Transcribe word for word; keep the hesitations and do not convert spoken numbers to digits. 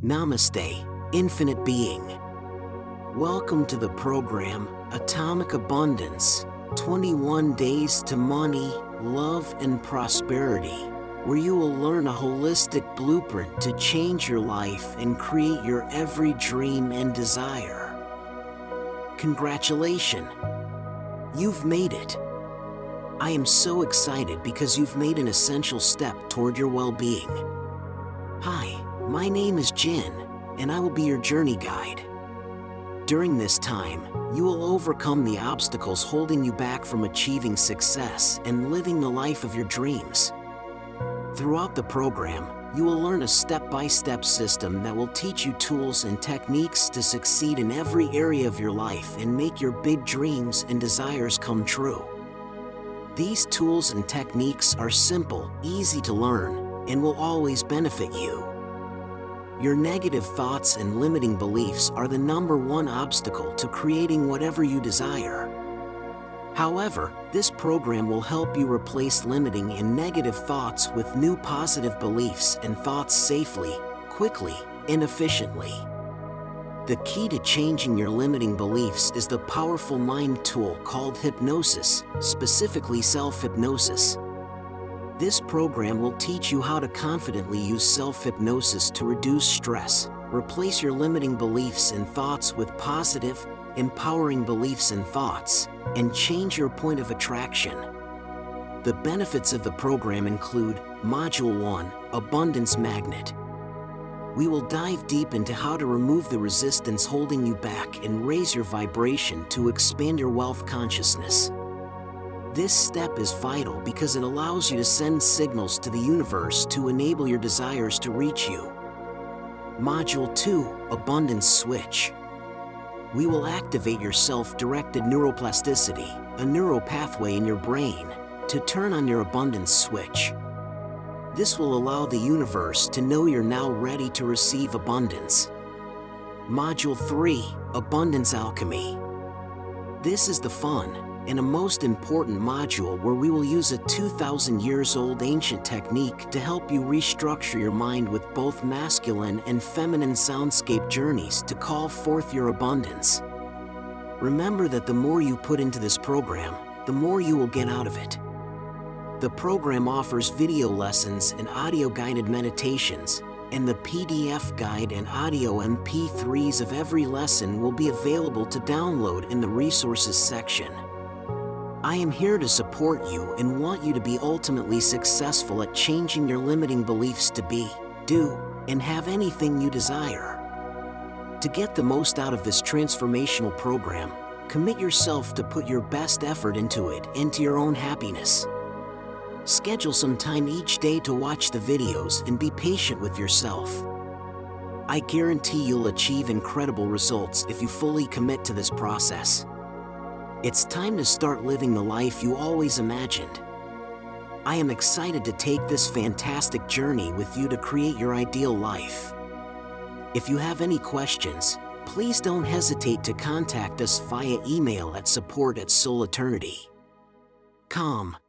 Namaste, Infinite Being. Welcome to the program, Atomic Abundance, twenty-one Days to Money, Love and Prosperity, where you will learn a holistic blueprint to change your life and create your every dream and desire. Congratulations! You've made it. I am so excited because you've made an essential step toward your well-being. Hi, my name is Jin, and I will be your journey guide. During this time, you will overcome the obstacles holding you back from achieving success and living the life of your dreams. Throughout the program, you will learn a step-by-step system that will teach you tools and techniques to succeed in every area of your life and make your big dreams and desires come true. These tools and techniques are simple, easy to learn, and will always benefit you. Your negative thoughts and limiting beliefs are the number one obstacle to creating whatever you desire. However, this program will help you replace limiting and negative thoughts with new positive beliefs and thoughts safely, quickly, and efficiently. The key to changing your limiting beliefs is the powerful mind tool called hypnosis, specifically self-hypnosis. This program will teach you how to confidently use self-hypnosis to reduce stress, replace your limiting beliefs and thoughts with positive, empowering beliefs and thoughts, and change your point of attraction. The benefits of the program include Module one, Abundance Magnet. We will dive deep into how to remove the resistance holding you back and raise your vibration to expand your wealth consciousness. This step is vital because it allows you to send signals to the universe to enable your desires to reach you. Module two, Abundance Switch. We will activate your self-directed neuroplasticity, a neural pathway in your brain, to turn on your abundance switch. This will allow the universe to know you're now ready to receive abundance. Module three, Abundance Alchemy. This is the fun and a most important module where we will use a two thousand years old ancient technique to help you restructure your mind with both masculine and feminine soundscape journeys to call forth your abundance. Remember that the more you put into this program, the more you will get out of it. The program offers video lessons and audio-guided meditations, and the P D F guide and audio M P threes of every lesson will be available to download in the resources section. I am here to support you and want you to be ultimately successful at changing your limiting beliefs to be, do, and have anything you desire. To get the most out of this transformational program, commit yourself to put your best effort into it and to your own happiness. Schedule some time each day to watch the videos and be patient with yourself. I guarantee you'll achieve incredible results if you fully commit to this process. It's time to start living the life you always imagined. I am excited to take this fantastic journey with you to create your ideal life. If you have any questions, please don't hesitate to contact us via email at support at soul eternity dot com.